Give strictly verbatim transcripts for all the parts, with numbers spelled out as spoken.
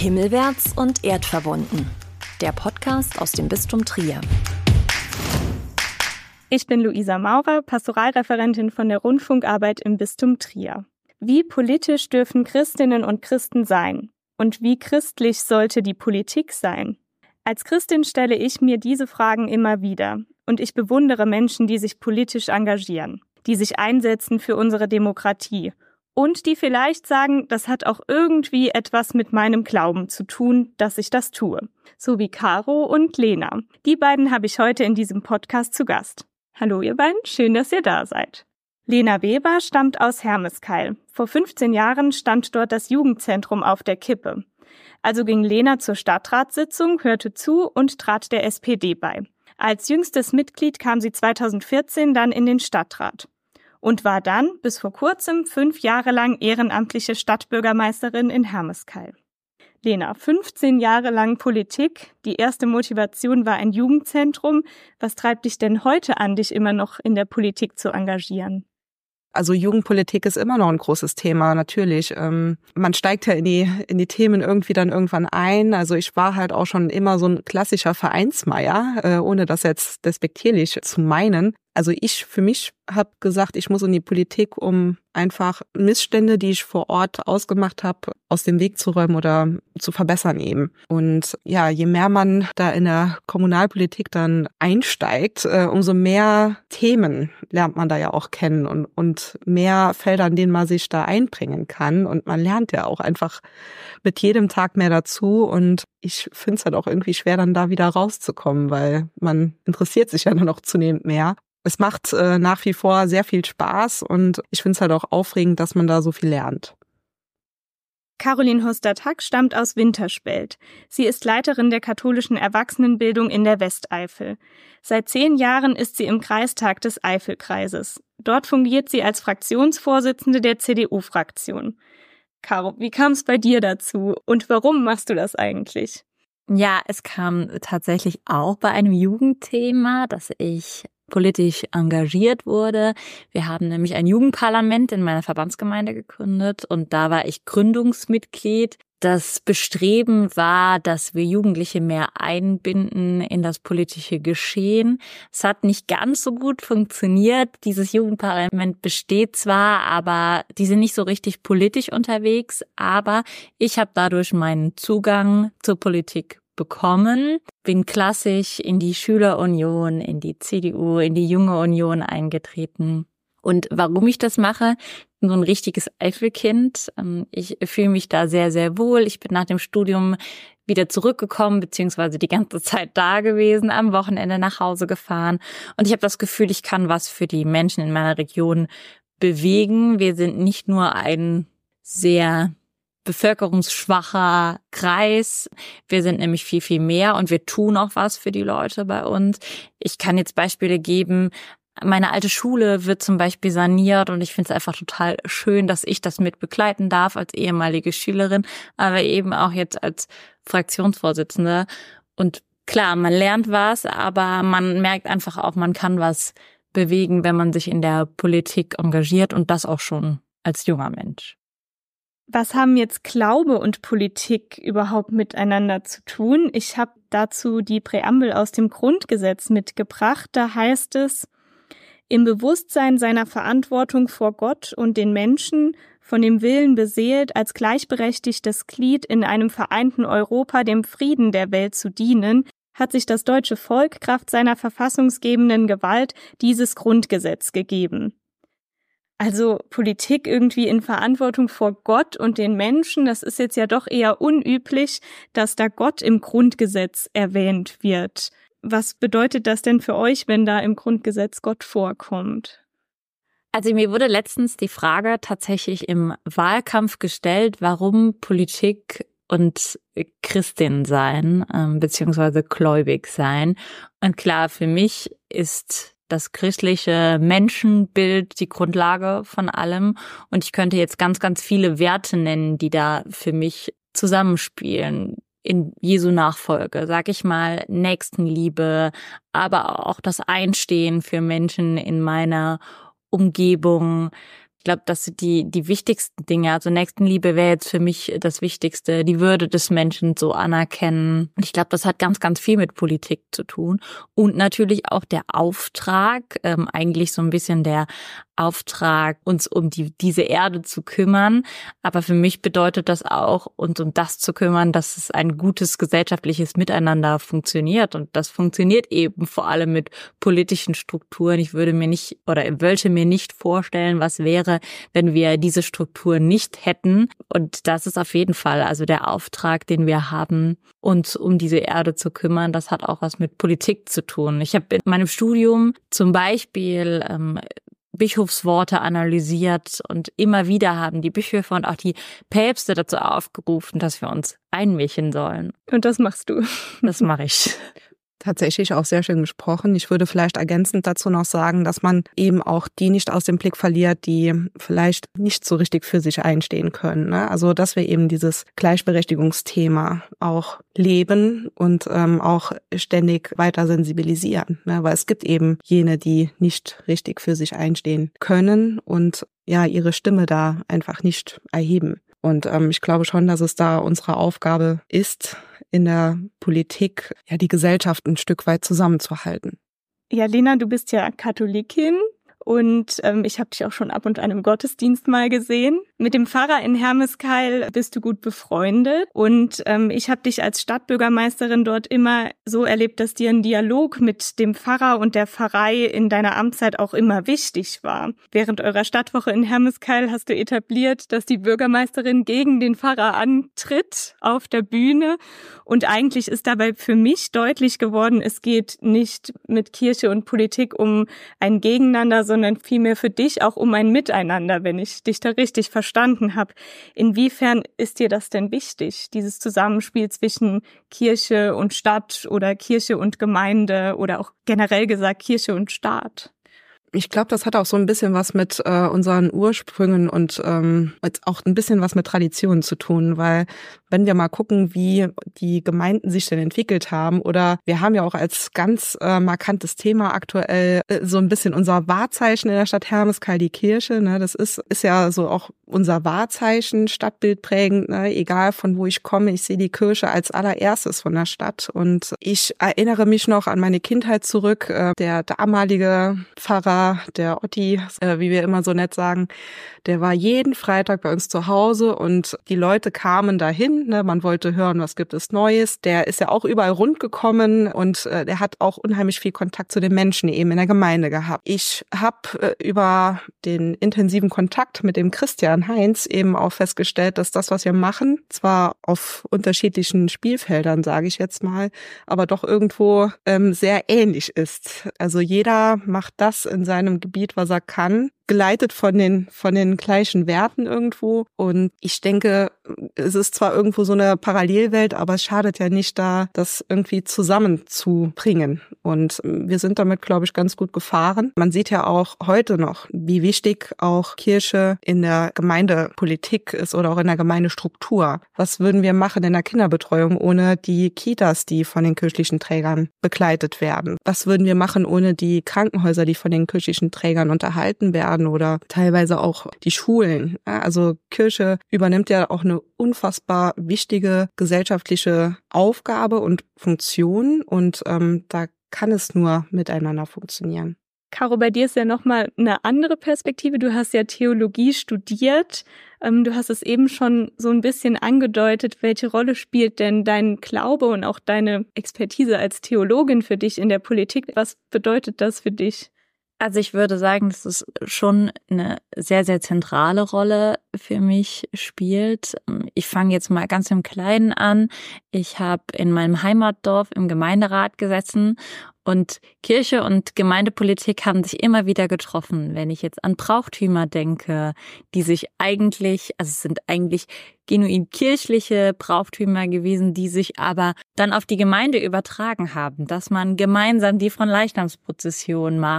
Himmelwärts und erdverbunden. Der Podcast aus dem Bistum Trier. Ich bin Luisa Maurer, Pastoralreferentin von der Rundfunkarbeit im Bistum Trier. Wie politisch dürfen Christinnen und Christen sein? Und wie christlich sollte die Politik sein? Als Christin stelle ich mir diese Fragen immer wieder. Und ich bewundere Menschen, die sich politisch engagieren, die sich einsetzen für unsere Demokratie. Und die vielleicht sagen, das hat auch irgendwie etwas mit meinem Glauben zu tun, dass ich das tue. So wie Caro und Lena. Die beiden habe ich heute in diesem Podcast zu Gast. Hallo ihr beiden, schön, dass ihr da seid. Lena Weber stammt aus Hermeskeil. Vor fünfzehn Jahren stand dort das Jugendzentrum auf der Kippe. Also ging Lena zur Stadtratssitzung, hörte zu und trat der S P D bei. Als jüngstes Mitglied kam sie zweitausendvierzehn dann in den Stadtrat. Und war dann bis vor kurzem fünf Jahre lang ehrenamtliche Stadtbürgermeisterin in Hermeskeil. Lena, fünfzehn Jahre lang Politik, die erste Motivation war ein Jugendzentrum. Was treibt dich denn heute an, dich immer noch in der Politik zu engagieren? Also Jugendpolitik ist immer noch ein großes Thema, natürlich. Ähm, man steigt ja in die in die Themen irgendwie dann irgendwann ein. Also ich war halt auch schon immer so ein klassischer Vereinsmeier, äh, ohne das jetzt despektierlich zu meinen. Also ich für mich habe gesagt, ich muss in die Politik, um einfach Missstände, die ich vor Ort ausgemacht habe, aus dem Weg zu räumen oder zu verbessern eben. Und ja, je mehr man da in der Kommunalpolitik dann einsteigt, äh, umso mehr Themen lernt man da ja auch kennen und, und mehr Felder, in denen man sich da einbringen kann. Und man lernt ja auch einfach mit jedem Tag mehr dazu. Und ich finde es halt auch irgendwie schwer, dann da wieder rauszukommen, weil man interessiert sich ja nur noch zunehmend mehr. Es macht äh, nach wie vor sehr viel Spaß und ich finde es halt auch aufregend, dass man da so viel lernt. Caroline Hoster-Tack stammt aus Winterspelt. Sie ist Leiterin der katholischen Erwachsenenbildung in der Westeifel. Seit zehn Jahren ist sie im Kreistag des Eifelkreises. Dort fungiert sie als Fraktionsvorsitzende der C D U-Fraktion. Caro, wie kam es bei dir dazu und warum machst du das eigentlich? Ja, es kam tatsächlich auch bei einem Jugendthema, dass ich politisch engagiert wurde. Wir haben nämlich ein Jugendparlament in meiner Verbandsgemeinde gegründet und da war ich Gründungsmitglied. Das Bestreben war, dass wir Jugendliche mehr einbinden in das politische Geschehen. Es hat nicht ganz so gut funktioniert. Dieses Jugendparlament besteht zwar, aber die sind nicht so richtig politisch unterwegs. Aber ich habe dadurch meinen Zugang zur Politik bekommen, bin klassisch in die Schülerunion, in die C D U, in die Junge Union eingetreten. Und warum ich das mache? Ich bin so ein richtiges Eifelkind. Ich fühle mich da sehr, sehr wohl. Ich bin nach dem Studium wieder zurückgekommen, beziehungsweise die ganze Zeit da gewesen, am Wochenende nach Hause gefahren. Und ich habe das Gefühl, ich kann was für die Menschen in meiner Region bewegen. Wir sind nicht nur ein sehr bevölkerungsschwacher Kreis. Wir sind nämlich viel, viel mehr und wir tun auch was für die Leute bei uns. Ich kann jetzt Beispiele geben. Meine alte Schule wird zum Beispiel saniert und ich finde es einfach total schön, dass ich das mit begleiten darf als ehemalige Schülerin, aber eben auch jetzt als Fraktionsvorsitzende. Und klar, man lernt was, aber man merkt einfach auch, man kann was bewegen, wenn man sich in der Politik engagiert und das auch schon als junger Mensch. Was haben jetzt Glaube und Politik überhaupt miteinander zu tun? Ich habe dazu die Präambel aus dem Grundgesetz mitgebracht. Da heißt es: Im Bewusstsein seiner Verantwortung vor Gott und den Menschen, von dem Willen beseelt, als gleichberechtigtes Glied in einem vereinten Europa dem Frieden der Welt zu dienen, hat sich das deutsche Volk kraft seiner verfassungsgebenden Gewalt dieses Grundgesetz gegeben. Also Politik irgendwie in Verantwortung vor Gott und den Menschen, das ist jetzt ja doch eher unüblich, dass da Gott im Grundgesetz erwähnt wird. Was bedeutet das denn für euch, wenn da im Grundgesetz Gott vorkommt? Also mir wurde letztens die Frage tatsächlich im Wahlkampf gestellt, warum Politik und Christin sein, ähm, beziehungsweise gläubig sein. Und klar, für mich ist das christliche Menschenbild die Grundlage von allem. Und ich könnte jetzt ganz, ganz viele Werte nennen, die da für mich zusammenspielen. In Jesu Nachfolge, sag ich mal, Nächstenliebe, aber auch das Einstehen für Menschen in meiner Umgebung. Ich glaube, das sind die, die wichtigsten Dinge. Also Nächstenliebe wäre jetzt für mich das Wichtigste, die Würde des Menschen so anerkennen. Und ich glaube, das hat ganz, ganz viel mit Politik zu tun. Und natürlich auch der Auftrag, ähm, eigentlich so ein bisschen der Auftrag, uns um die diese Erde zu kümmern. Aber für mich bedeutet das auch, uns um das zu kümmern, dass es ein gutes gesellschaftliches Miteinander funktioniert. Und das funktioniert eben vor allem mit politischen Strukturen. Ich würde mir nicht oder wollte mir nicht vorstellen, was wäre, wenn wir diese Strukturen nicht hätten. Und das ist auf jeden Fall also der Auftrag, den wir haben, uns um diese Erde zu kümmern. Das hat auch was mit Politik zu tun. Ich habe in meinem Studium zum Beispiel ähm, Bischofsworte analysiert und immer wieder haben die Bischöfe und auch die Päpste dazu aufgerufen, dass wir uns einmischen sollen. Und das machst du? Das mache ich. Tatsächlich auch sehr schön gesprochen. Ich würde vielleicht ergänzend dazu noch sagen, dass man eben auch die nicht aus dem Blick verliert, die vielleicht nicht so richtig für sich einstehen können. Ne? Also dass wir eben dieses Gleichberechtigungsthema auch leben und ähm, auch ständig weiter sensibilisieren. Ne? Weil es gibt eben jene, die nicht richtig für sich einstehen können und ja ihre Stimme da einfach nicht erheben. Und ähm, ich glaube schon, dass es da unsere Aufgabe ist, in der Politik ja die Gesellschaft ein Stück weit zusammenzuhalten. Ja, Lena, du bist ja Katholikin und ähm, ich habe dich auch schon ab und an im Gottesdienst mal gesehen. Mit dem Pfarrer in Hermeskeil bist du gut befreundet und ähm, ich habe dich als Stadtbürgermeisterin dort immer so erlebt, dass dir ein Dialog mit dem Pfarrer und der Pfarrei in deiner Amtszeit auch immer wichtig war. Während eurer Stadtwoche in Hermeskeil hast du etabliert, dass die Bürgermeisterin gegen den Pfarrer antritt auf der Bühne und eigentlich ist dabei für mich deutlich geworden, es geht nicht mit Kirche und Politik um ein Gegeneinander, sondern vielmehr für dich auch um ein Miteinander, wenn ich dich da richtig verstanden habe. Inwiefern ist dir das denn wichtig, dieses Zusammenspiel zwischen Kirche und Stadt oder Kirche und Gemeinde oder auch generell gesagt Kirche und Staat? Ich glaube, das hat auch so ein bisschen was mit äh, unseren Ursprüngen und ähm, auch ein bisschen was mit Traditionen zu tun, weil wenn wir mal gucken, wie die Gemeinden sich denn entwickelt haben oder wir haben ja auch als ganz äh, markantes Thema aktuell äh, so ein bisschen unser Wahrzeichen in der Stadt Hermeskeil, die Kirche, ne? Das ist ist ja so auch unser Wahrzeichen, stadtbildprägend, ne? Egal von wo ich komme, ich sehe die Kirche als allererstes von der Stadt und ich erinnere mich noch an meine Kindheit zurück, äh, der damalige Pfarrer, der Otti, äh, wie wir immer so nett sagen, der war jeden Freitag bei uns zu Hause und die Leute kamen dahin, ne, man wollte hören, was gibt es Neues. Der ist ja auch überall rund gekommen und äh, der hat auch unheimlich viel Kontakt zu den Menschen eben in der Gemeinde gehabt. Ich habe äh, über den intensiven Kontakt mit dem Christian Heinz eben auch festgestellt, dass das, was wir machen, zwar auf unterschiedlichen Spielfeldern, sage ich jetzt mal, aber doch irgendwo ähm, sehr ähnlich ist. Also jeder macht das in seinem Gebiet, was er kann, geleitet von den von den gleichen Werten irgendwo. Und ich denke, es ist zwar irgendwo so eine Parallelwelt, aber es schadet ja nicht, da das irgendwie zusammenzubringen. Und wir sind damit, glaube ich, ganz gut gefahren. Man sieht ja auch heute noch, wie wichtig auch Kirche in der Gemeindepolitik ist oder auch in der Gemeindestruktur. Was würden wir machen in der Kinderbetreuung ohne die Kitas, die von den kirchlichen Trägern begleitet werden? Was würden wir machen ohne die Krankenhäuser, die von den kirchlichen Trägern unterhalten werden? Oder teilweise auch die Schulen. Also Kirche übernimmt ja auch eine unfassbar wichtige gesellschaftliche Aufgabe und Funktion und ähm, da kann es nur miteinander funktionieren. Caro, bei dir ist ja nochmal eine andere Perspektive. Du hast ja Theologie studiert. Du hast es eben schon so ein bisschen angedeutet. Welche Rolle spielt denn dein Glaube und auch deine Expertise als Theologin für dich in der Politik? Was bedeutet das für dich? Also ich würde sagen, dass es schon eine sehr, sehr zentrale Rolle für mich spielt. Ich fange jetzt mal ganz im Kleinen an. Ich habe in meinem Heimatdorf im Gemeinderat gesessen und Kirche und Gemeindepolitik haben sich immer wieder getroffen. Wenn ich jetzt an Brauchtümer denke, die sich eigentlich, also es sind eigentlich genuin kirchliche Brauchtümer gewesen, die sich aber dann auf die Gemeinde übertragen haben, dass man gemeinsam die Fronleichnamsprozession macht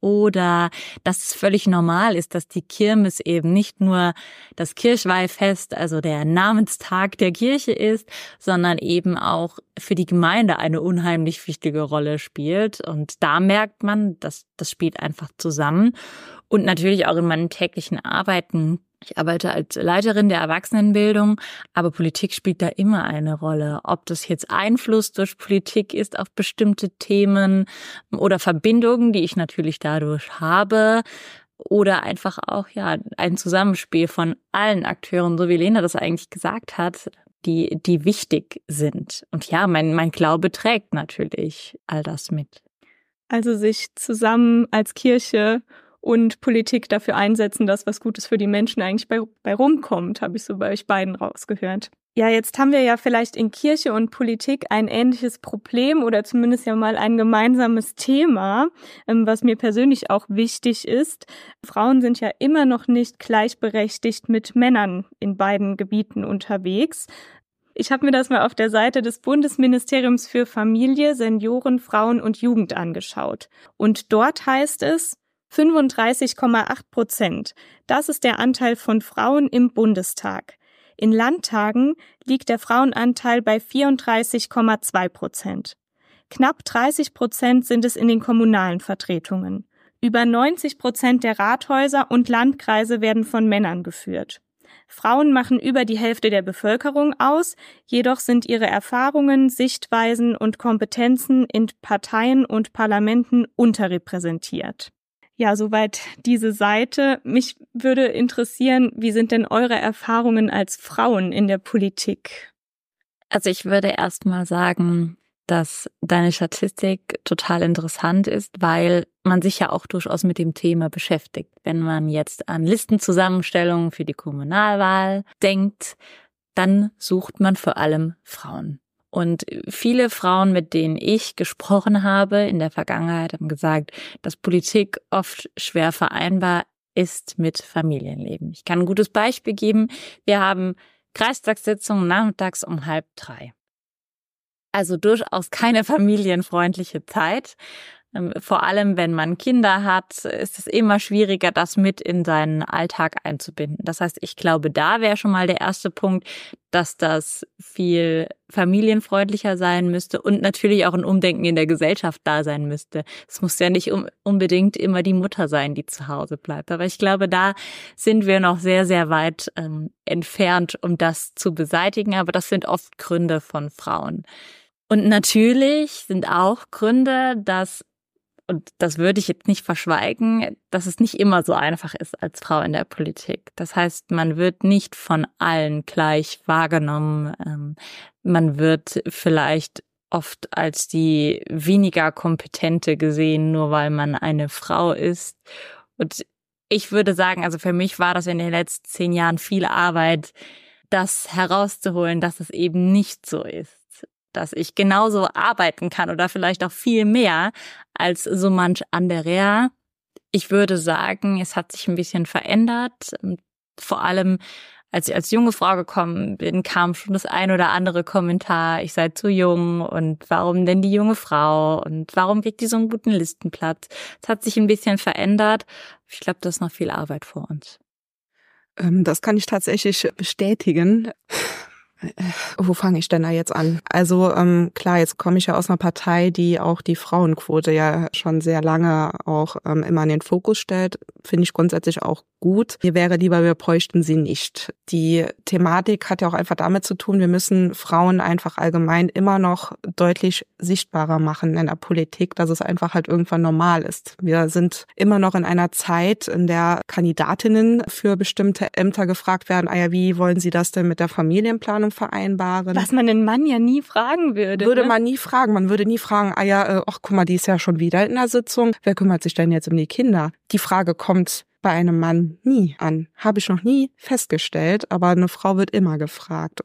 oder dass es völlig normal ist, dass die Kirmes eben nicht nur das Kirchweihfest, also der Namenstag der Kirche ist, sondern eben auch für die Gemeinde eine unheimlich wichtige Rolle spielt. Und da merkt man, dass das spielt einfach zusammen. Und natürlich auch in meinen täglichen Arbeiten. Ich arbeite als Leiterin der Erwachsenenbildung, aber Politik spielt da immer eine Rolle. Ob das jetzt Einfluss durch Politik ist auf bestimmte Themen oder Verbindungen, die ich natürlich dadurch habe, oder einfach auch ja ein Zusammenspiel von allen Akteuren, so wie Lena das eigentlich gesagt hat, die die wichtig sind. Und ja, mein mein Glaube trägt natürlich all das mit. Also sich zusammen als Kirche und Politik dafür einsetzen, dass was Gutes für die Menschen eigentlich bei, bei rumkommt, habe ich so bei euch beiden rausgehört. Ja, jetzt haben wir ja vielleicht in Kirche und Politik ein ähnliches Problem oder zumindest ja mal ein gemeinsames Thema, was mir persönlich auch wichtig ist. Frauen sind ja immer noch nicht gleichberechtigt mit Männern in beiden Gebieten unterwegs. Ich habe mir das mal auf der Seite des Bundesministeriums für Familie, Senioren, Frauen und Jugend angeschaut. Und dort heißt es, fünfunddreißig Komma acht Prozent. Das ist der Anteil von Frauen im Bundestag. In Landtagen liegt der Frauenanteil bei vierunddreißig Komma zwei Prozent. Knapp dreißig Prozent sind es in den kommunalen Vertretungen. Über neunzig Prozent der Rathäuser und Landkreise werden von Männern geführt. Frauen machen über die Hälfte der Bevölkerung aus, jedoch sind ihre Erfahrungen, Sichtweisen und Kompetenzen in Parteien und Parlamenten unterrepräsentiert. Ja, soweit diese Seite. Mich würde interessieren, wie sind denn eure Erfahrungen als Frauen in der Politik? Also ich würde erst mal sagen, dass deine Statistik total interessant ist, weil man sich ja auch durchaus mit dem Thema beschäftigt. Wenn man jetzt an Listenzusammenstellungen für die Kommunalwahl denkt, dann sucht man vor allem Frauen. Und viele Frauen, mit denen ich gesprochen habe in der Vergangenheit, haben gesagt, dass Politik oft schwer vereinbar ist mit Familienleben. Ich kann ein gutes Beispiel geben. Wir haben Kreistagssitzungen nachmittags um halb drei. Also durchaus keine familienfreundliche Zeit. Vor allem, wenn man Kinder hat, ist es immer schwieriger, das mit in seinen Alltag einzubinden. Das heißt, ich glaube, da wäre schon mal der erste Punkt, dass das viel familienfreundlicher sein müsste und natürlich auch ein Umdenken in der Gesellschaft da sein müsste. Es muss ja nicht unbedingt immer die Mutter sein, die zu Hause bleibt. Aber ich glaube, da sind wir noch sehr, sehr weit ähm, entfernt, um das zu beseitigen. Aber das sind oft Gründe von Frauen. Und natürlich sind auch Gründe, dass, und das würde ich jetzt nicht verschweigen, dass es nicht immer so einfach ist als Frau in der Politik. Das heißt, man wird nicht von allen gleich wahrgenommen. Man wird vielleicht oft als die weniger Kompetente gesehen, nur weil man eine Frau ist. Und ich würde sagen, also für mich war das in den letzten zehn Jahren viel Arbeit, das herauszuholen, dass es eben nicht so ist. Dass ich genauso arbeiten kann oder vielleicht auch viel mehr als so manch anderer. Ich würde sagen, es hat sich ein bisschen verändert. Vor allem, als ich als junge Frau gekommen bin, kam schon das ein oder andere Kommentar, ich sei zu jung und warum denn die junge Frau und warum kriegt die so einen guten Listenplatz? Es hat sich ein bisschen verändert. Ich glaube, da ist noch viel Arbeit vor uns. Das kann ich tatsächlich bestätigen. Wo fange ich denn da jetzt an? Also ähm, klar, jetzt komme ich ja aus einer Partei, die auch die Frauenquote ja schon sehr lange auch ähm, immer in den Fokus stellt. Finde ich grundsätzlich auch gut. Mir wäre lieber, wir bräuchten sie nicht. Die Thematik hat ja auch einfach damit zu tun, wir müssen Frauen einfach allgemein immer noch deutlich sichtbarer machen in der Politik, dass es einfach halt irgendwann normal ist. Wir sind immer noch in einer Zeit, in der Kandidatinnen für bestimmte Ämter gefragt werden, ah ja, wie wollen sie das denn mit der Familienplanung vereinbaren? Was man den Mann ja nie fragen würde. Würde ne? man nie fragen. Man würde nie fragen, ah ja, äh, ach guck mal, die ist ja schon wieder in der Sitzung. Wer kümmert sich denn jetzt um die Kinder? Die Frage kommt bei einem Mann nie an. Habe ich noch nie festgestellt, aber eine Frau wird immer gefragt. Und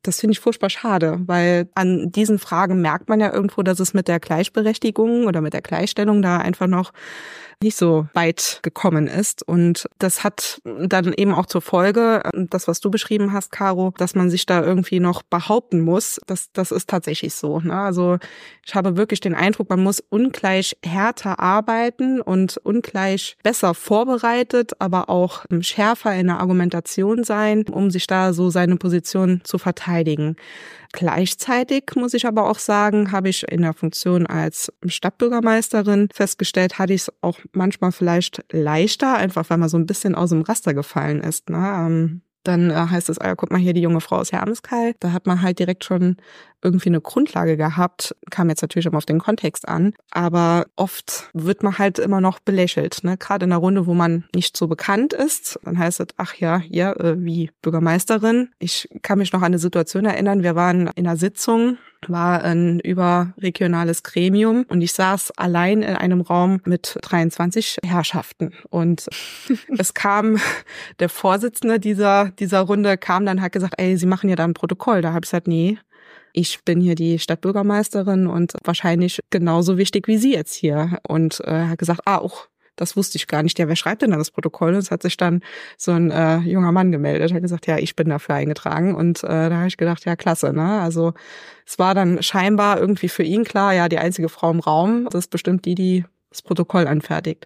Das finde ich furchtbar schade, weil an diesen Fragen merkt man ja irgendwo, dass es mit der Gleichberechtigung oder mit der Gleichstellung da einfach noch nicht so weit gekommen ist. Und das hat dann eben auch zur Folge, das, was du beschrieben hast, Caro, dass man sich da irgendwie noch behaupten muss. Das, das ist tatsächlich so, ne? Also ich habe wirklich den Eindruck, man muss ungleich härter arbeiten und ungleich besser vorbereitet, aber auch schärfer in der Argumentation sein, um sich da so seine Position zu verteidigen. Gleichzeitig muss ich aber auch sagen, habe ich in der Funktion als Stadtbürgermeisterin festgestellt, hatte ich es auch manchmal vielleicht leichter, einfach weil man so ein bisschen aus dem Raster gefallen ist. Ne? Dann heißt es, ah, guck mal hier, die junge Frau aus Hermeskeil. Da hat man halt direkt schon irgendwie eine Grundlage gehabt. Kam jetzt natürlich immer auf den Kontext an. Aber oft wird man halt immer noch belächelt. Ne? Gerade in einer Runde, wo man nicht so bekannt ist. Dann heißt es, ach ja, ja, äh, wie Bürgermeisterin. Ich kann mich noch an eine Situation erinnern. Wir waren in einer Sitzung, war ein überregionales Gremium und ich saß allein in einem Raum mit dreiundzwanzig Herrschaften und es kam der Vorsitzende dieser dieser Runde kam dann hat gesagt, ey, Sie machen ja da ein Protokoll. Da habe ich gesagt, nee, ich bin hier die Stadtbürgermeisterin und wahrscheinlich genauso wichtig wie Sie jetzt hier. Und er äh, hat gesagt, ah, auch das wusste ich gar nicht. Ja, wer schreibt denn da das Protokoll? Und es hat sich dann so ein äh, junger Mann gemeldet. Hat gesagt, ja, ich bin dafür eingetragen. Und äh, da habe ich gedacht, ja, klasse, ne? Also es war dann scheinbar irgendwie für ihn klar, ja, die einzige Frau im Raum, das ist bestimmt die, die das Protokoll anfertigt.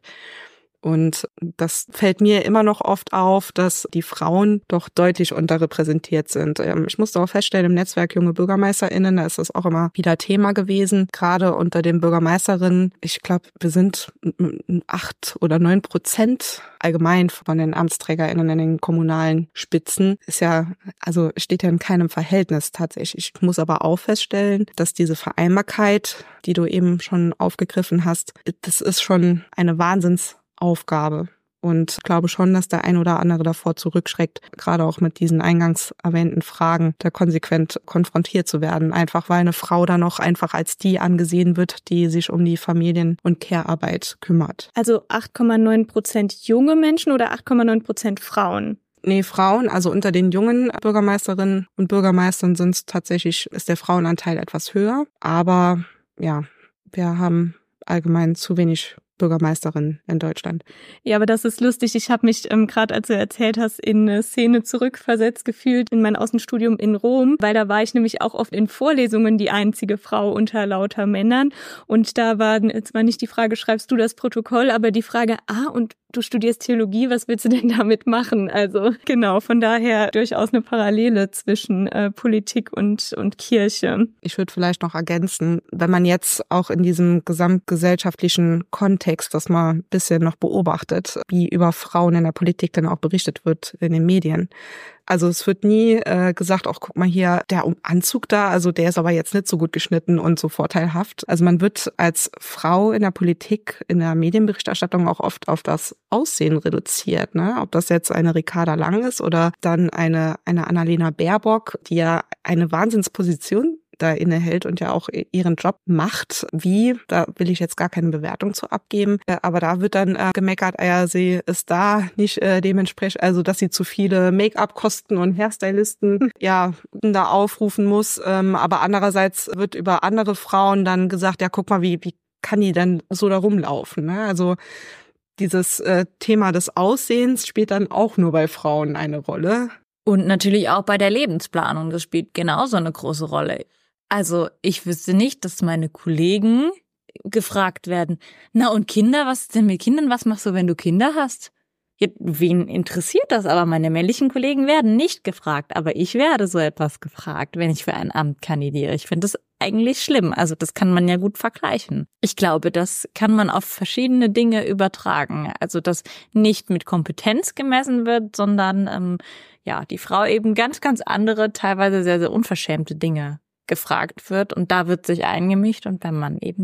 Und das fällt mir immer noch oft auf, dass die Frauen doch deutlich unterrepräsentiert sind. Ich musste auch feststellen, im Netzwerk Junge BürgermeisterInnen, da ist das auch immer wieder Thema gewesen, gerade unter den Bürgermeisterinnen. Ich glaube, wir sind acht oder neun Prozent allgemein von den AmtsträgerInnen in den kommunalen Spitzen. Ist ja, also steht ja in keinem Verhältnis tatsächlich. Ich muss aber auch feststellen, dass diese Vereinbarkeit, die du eben schon aufgegriffen hast, das ist schon eine Wahnsinns Aufgabe. Und ich glaube schon, dass der ein oder andere davor zurückschreckt, gerade auch mit diesen eingangs erwähnten Fragen, da konsequent konfrontiert zu werden. Einfach weil eine Frau da noch einfach als die angesehen wird, die sich um die Familien- und Care-Arbeit kümmert. Also acht Komma neun Prozent junge Menschen oder acht Komma neun Prozent Frauen? Nee, Frauen, also unter den jungen Bürgermeisterinnen und Bürgermeistern sind es tatsächlich, ist der Frauenanteil etwas höher. Aber ja, wir haben allgemein zu wenig Bürgermeisterin in Deutschland. Ja, aber das ist lustig. Ich habe mich ähm, gerade, als du erzählt hast, in eine Szene zurückversetzt gefühlt in mein Außenstudium in Rom, weil da war ich nämlich auch oft in Vorlesungen die einzige Frau unter lauter Männern. Und da war zwar nicht die Frage, schreibst du das Protokoll, aber die Frage, ah, und du studierst Theologie, was willst du denn damit machen? Also genau, von daher durchaus eine Parallele zwischen äh, Politik und, und Kirche. Ich würde vielleicht noch ergänzen, wenn man jetzt auch in diesem gesamtgesellschaftlichen Kontext das mal ein bisschen noch beobachtet, wie über Frauen in der Politik dann auch berichtet wird in den Medien. Also es wird nie äh, gesagt, auch guck mal hier, der Anzug da, also der ist aber jetzt nicht so gut geschnitten und so vorteilhaft. Also man wird als Frau in der Politik, in der Medienberichterstattung auch oft auf das Aussehen reduziert, ne? Ob das jetzt eine Ricarda Lang ist oder dann eine eine Annalena Baerbock, die ja eine Wahnsinnsposition da innehält und ja auch ihren Job macht. Wie, da will ich jetzt gar keine Bewertung zu abgeben, aber da wird dann äh, gemeckert, ja, sie ist da nicht äh, dementsprechend, also dass sie zu viele Make-up-Kosten und Hairstylisten ja da aufrufen muss, ähm, aber andererseits wird über andere Frauen dann gesagt, ja, guck mal, wie wie kann die denn so da rumlaufen, ne? Also dieses äh, Thema des Aussehens spielt dann auch nur bei Frauen eine Rolle. Und natürlich auch bei der Lebensplanung, das spielt genauso eine große Rolle. Also ich wüsste nicht, dass meine Kollegen gefragt werden, na und Kinder, was ist denn mit Kindern, was machst du, wenn du Kinder hast? Ja, wen interessiert das? Aber meine männlichen Kollegen werden nicht gefragt, aber ich werde so etwas gefragt, wenn ich für ein Amt kandidiere. Ich finde das eigentlich schlimm, also das kann man ja gut vergleichen. Ich glaube, das kann man auf verschiedene Dinge übertragen, also dass nicht mit Kompetenz gemessen wird, sondern ähm, ja, die Frau eben ganz, ganz andere, teilweise sehr, sehr unverschämte Dinge gefragt wird und da wird sich eingemischt und beim Mann eben nicht.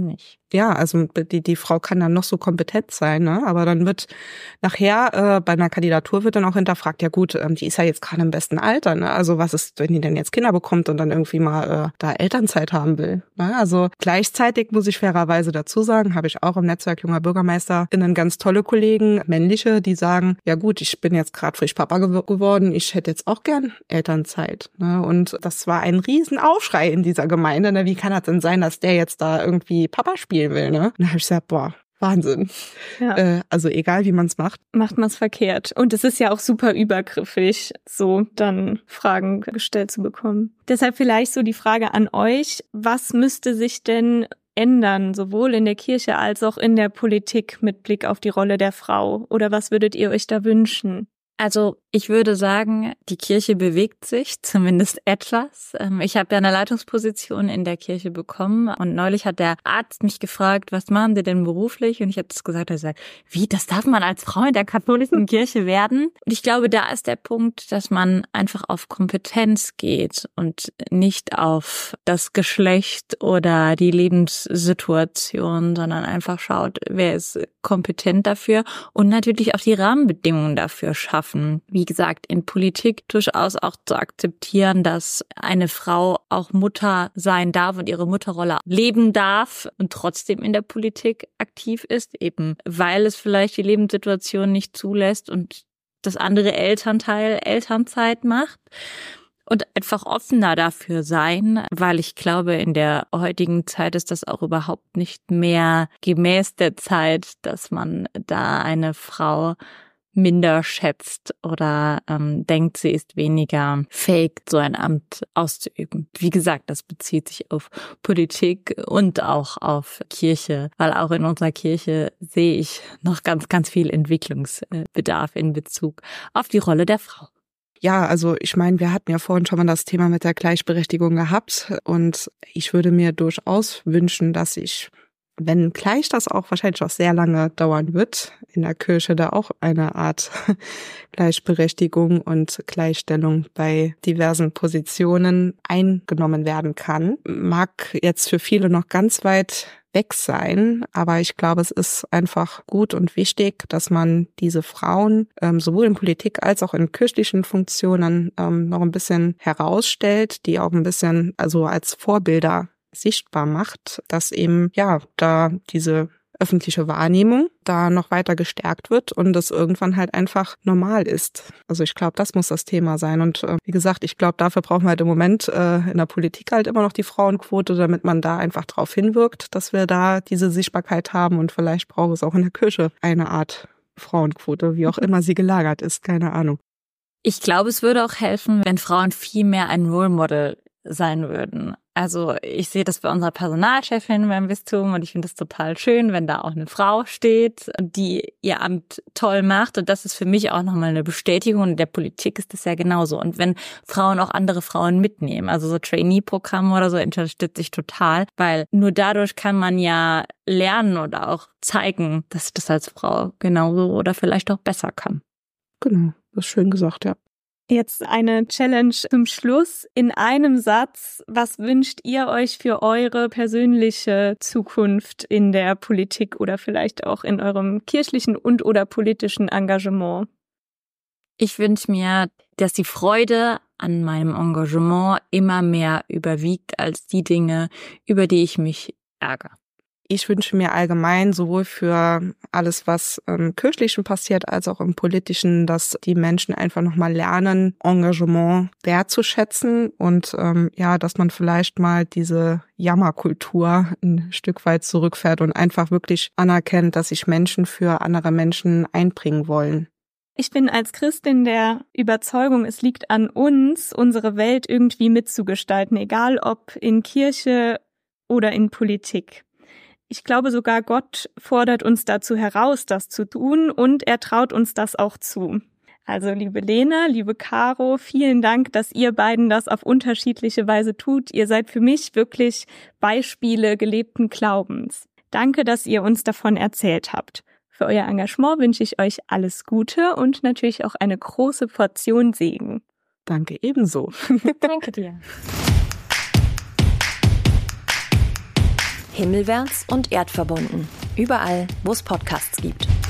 Ja, also die die Frau kann dann noch so kompetent sein, ne? Aber dann wird nachher äh, bei einer Kandidatur wird dann auch hinterfragt, ja gut, ähm, die ist ja jetzt gerade im besten Alter, ne? Also was ist, wenn die denn jetzt Kinder bekommt und dann irgendwie mal äh, da Elternzeit haben will, ne? Also gleichzeitig muss ich fairerweise dazu sagen, habe ich auch im Netzwerk junger BürgermeisterInnen ganz tolle Kollegen, männliche, die sagen, ja gut, ich bin jetzt gerade frisch Papa gew- geworden, ich hätte jetzt auch gern Elternzeit, ne? Und das war ein Riesenaufschrei in dieser Gemeinde, ne? Wie kann das denn sein, dass der jetzt da irgendwie Papa spielt? will, ne? Und dann habe ich gesagt, boah, Wahnsinn. Ja. Äh, also egal, wie man es macht. Macht man es verkehrt. Und es ist ja auch super übergriffig, so dann Fragen gestellt zu bekommen. Deshalb vielleicht so die Frage an euch, was müsste sich denn ändern, sowohl in der Kirche als auch in der Politik mit Blick auf die Rolle der Frau? Oder was würdet ihr euch da wünschen? Also ich würde sagen, die Kirche bewegt sich, zumindest etwas. Ich habe ja eine Leitungsposition in der Kirche bekommen und neulich hat der Arzt mich gefragt, was machen Sie denn beruflich? Und ich habe das gesagt, er hat gesagt, wie, das darf man als Frau in der katholischen Kirche werden? Und ich glaube, da ist der Punkt, dass man einfach auf Kompetenz geht und nicht auf das Geschlecht oder die Lebenssituation, sondern einfach schaut, wer ist kompetent dafür und natürlich auch die Rahmenbedingungen dafür schaffen. Wie gesagt, in Politik durchaus auch zu akzeptieren, dass eine Frau auch Mutter sein darf und ihre Mutterrolle leben darf und trotzdem in der Politik aktiv ist, eben weil es vielleicht die Lebenssituation nicht zulässt und das andere Elternteil Elternzeit macht. Und einfach offener dafür sein, weil ich glaube, in der heutigen Zeit ist das auch überhaupt nicht mehr gemäß der Zeit, dass man da eine Frau minder schätzt oder ähm, denkt, sie ist weniger fähig, so ein Amt auszuüben. Wie gesagt, das bezieht sich auf Politik und auch auf Kirche, weil auch in unserer Kirche sehe ich noch ganz, ganz viel Entwicklungsbedarf in Bezug auf die Rolle der Frau. Ja, also ich meine, wir hatten ja vorhin schon mal das Thema mit der Gleichberechtigung gehabt und ich würde mir durchaus wünschen, dass ich, wenn gleich das auch wahrscheinlich auch sehr lange dauern wird, in der Kirche da auch eine Art Gleichberechtigung und Gleichstellung bei diversen Positionen eingenommen werden kann. Mag jetzt für viele noch ganz weit weg sein, aber ich glaube, es ist einfach gut und wichtig, dass man diese Frauen ähm, sowohl in Politik als auch in kirchlichen Funktionen ähm, noch ein bisschen herausstellt, die auch ein bisschen also als Vorbilder sichtbar macht, dass eben ja da diese öffentliche Wahrnehmung da noch weiter gestärkt wird und das irgendwann halt einfach normal ist. Also ich glaube, das muss das Thema sein. Und äh, wie gesagt, ich glaube, dafür brauchen wir halt im Moment äh, in der Politik halt immer noch die Frauenquote, damit man da einfach drauf hinwirkt, dass wir da diese Sichtbarkeit haben. Und vielleicht braucht es auch in der Kirche eine Art Frauenquote, wie auch immer sie gelagert ist, keine Ahnung. Ich glaube, es würde auch helfen, wenn Frauen viel mehr ein Role Model sein würden. Also ich sehe das bei unserer Personalchefin beim Bistum und ich finde es total schön, wenn da auch eine Frau steht, die ihr Amt toll macht und das ist für mich auch nochmal eine Bestätigung und in der Politik ist das ja genauso. Und wenn Frauen auch andere Frauen mitnehmen, also so Trainee-Programme oder so, unterstütze ich total, weil nur dadurch kann man ja lernen oder auch zeigen, dass ich das als Frau genauso oder vielleicht auch besser kann. Genau, das ist schön gesagt, ja. Jetzt eine Challenge zum Schluss. In einem Satz, was wünscht ihr euch für eure persönliche Zukunft in der Politik oder vielleicht auch in eurem kirchlichen und oder politischen Engagement? Ich wünsche mir, dass die Freude an meinem Engagement immer mehr überwiegt als die Dinge, über die ich mich ärgere. Ich wünsche mir allgemein sowohl für alles, was im Kirchlichen passiert, als auch im Politischen, dass die Menschen einfach nochmal lernen, Engagement wertzuschätzen und ähm, ja, dass man vielleicht mal diese Jammerkultur ein Stück weit zurückfährt und einfach wirklich anerkennt, dass sich Menschen für andere Menschen einbringen wollen. Ich bin als Christin der Überzeugung, es liegt an uns, unsere Welt irgendwie mitzugestalten, egal ob in Kirche oder in Politik. Ich glaube sogar, Gott fordert uns dazu heraus, das zu tun und er traut uns das auch zu. Also liebe Lena, liebe Caro, vielen Dank, dass ihr beiden das auf unterschiedliche Weise tut. Ihr seid für mich wirklich Beispiele gelebten Glaubens. Danke, dass ihr uns davon erzählt habt. Für euer Engagement wünsche ich euch alles Gute und natürlich auch eine große Portion Segen. Danke ebenso. Danke dir. Himmelwärts und erdverbunden. Überall, wo es Podcasts gibt.